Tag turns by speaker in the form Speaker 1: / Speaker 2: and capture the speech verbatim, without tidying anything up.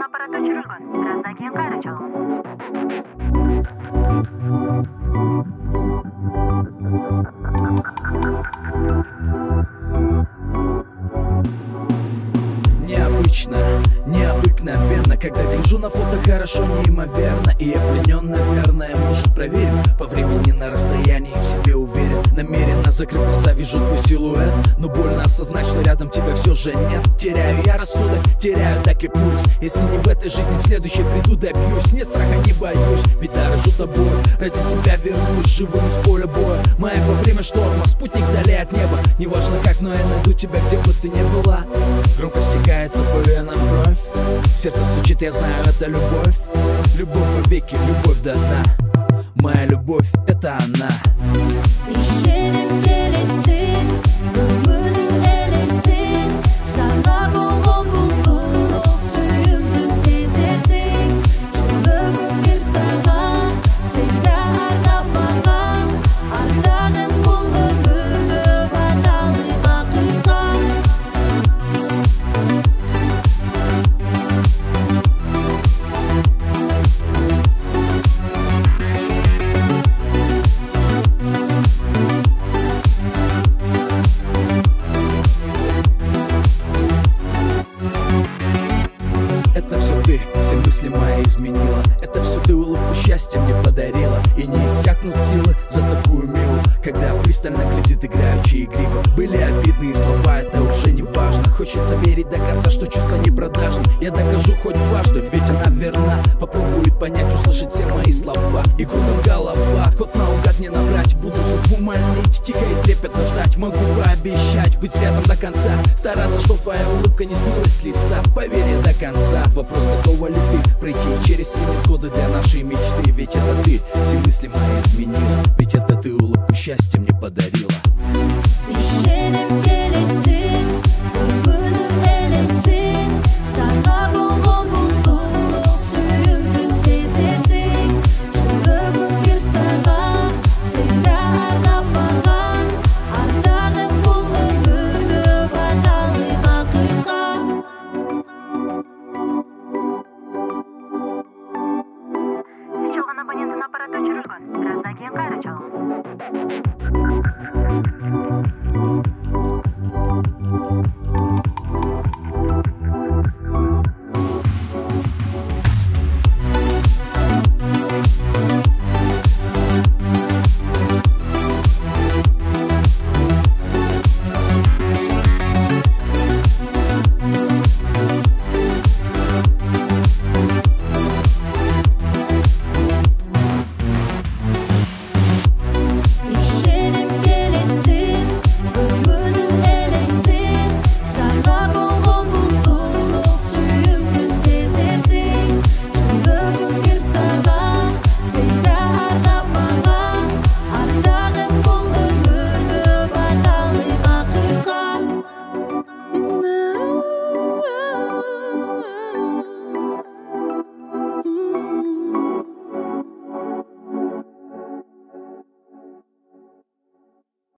Speaker 1: аппараты өчүрүлгөн. Біраздан кейін кайра чалыңыз.
Speaker 2: Необычно, необыкновенно, когда гляжу на фото, хорошо, неимоверно. И я пленен, наверное, может, проверим по времени на расстоянии, в себе уверен. Намеренно закрыв глаза, вижу твой силуэт, но больно осознать, что рядом тебя все же нет. Теряю я рассудок, теряю так и пульс. Если не в этой жизни, в следующей приду, добьюсь. Нет страха, не боюсь, ведь дорожу тобой. Ради тебя вернусь живым из поля боя. Маяк во время шторма, спутник вдали от неба. Неважно как, но я найду тебя, где бы ты ни была. Громко стекается по венам кровь, сердце стучит, я знаю, это любовь. Любовь во веки, любовь до дна. Моя любовь, это она.
Speaker 3: Düşerim gelesin, ömrüm eresin. Sana boğum bulduğun o suyumdu sezesin. Çorabım bir sana, sen de arda bana. Ardağın bul ömrümü badalı dakika.
Speaker 2: Это все ты, все мысли мои изменила. Это все ты улыбку счастья мне подарила. И не иссякнут силы за такую милу, когда пристально глядит играючи игриво. Были обидные слова, это уже не важно. Хочется верить до конца, что чувства не продажны. Я докажу хоть дважды, ведь она верна. Попробует понять, услышать все мои слова. И кругом голова, кот наугад не наврать. Буду судьбу молить, тихо и трепетно ждать. Могу пообещать быть рядом до конца, стараться, чтоб твоя улыбка не смылась с лица. Поверь я до конца, вопрос готова ли ты пройти через все невзгоды для нашей мечты. Ведь это ты все мысли мои изменила. Ведь это ты улыбку счастья мне подарила.
Speaker 3: Düşerim gelesin, ömrüm eresin. Sana boğum bulduğun o suyumdu sezesin. Çorabım bir sana, sen de arda bana. Ardağın bul ömrümü badalı dakika.
Speaker 1: Сіз чалган абоненттин аппараты өчүрүлгөн. Біраздан кейін кайра чалыңыз.